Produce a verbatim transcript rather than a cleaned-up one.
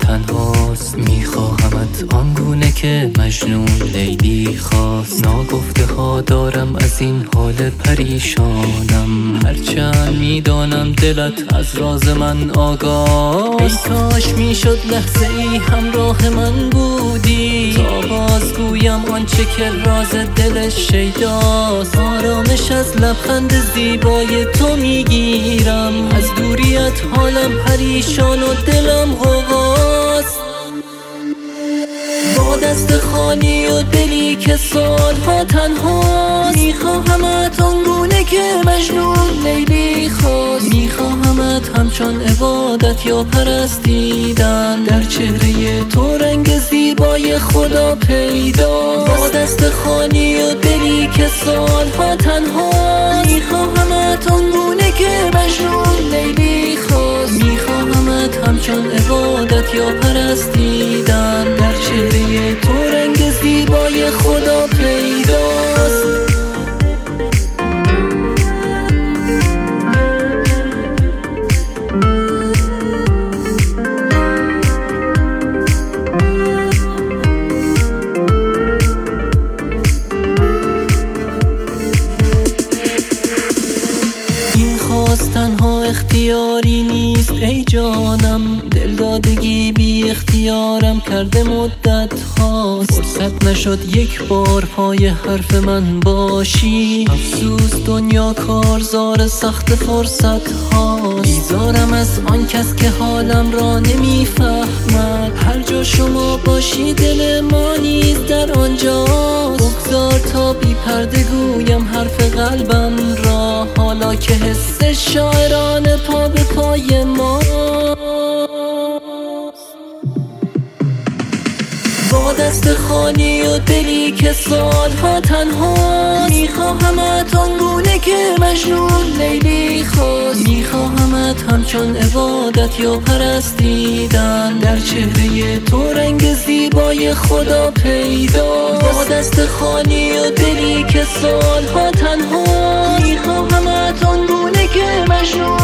تنهاست، میخواهمت آنگونه که مجنون لیلی خواست. ناگفته ها دارم از این حال پریشانم، هرچند میدانم دلت از راز من آگاه. ای کاش میشد لحظه ای همراه من بودی، تا بازگویم آنچه که راز دل شیداست. آرامش از لبخند زیبای تو میگیرم، از دوریت حالم پریشان و دلم غواست. با دست خالی و دلی که سالها تنهاست، میخواهمت آنگونه که مجنون لیلی خواست. میخواهمت همچون عبادت یا پرستیدن، در چهره تو رنگ زیبای خدا پیدا. با دست خالی و دلی که سالها تنهاست، میخواهمت آنگونه که مجنون لیلی خواست. میخواهمت همچون عبادت یا پرستیدن، در چهره تو رنگ زیبای خدا پیداست. تنها اختیاری نیست ای جانم، دلدادگی بی اختیارم کرده مدت هاست. فرصت نشد یک بار پای حرف من باشی، افسوس دنیا کارزار سخت فرصت هاست. بیزارم از آن کس که حالم را نمیفهمد، هر جا شما باشی دل ما نیز در آنجاست. بگذار تا بی پرده گویم حرف قلبم را، حالا که حس شاعرانه پا به پای ما. با دست خالی و دلی که سالها تنهاست، میخواهمت آنگونه که مجنون لیلی خواست. میخواهمت همچون عبادت یا پرستیدن، در چهره تو رنگ زیبای خدا پیدا. با دست خالی و دلی که سالها تنهاست، میخواهمت آنگونه که مجنون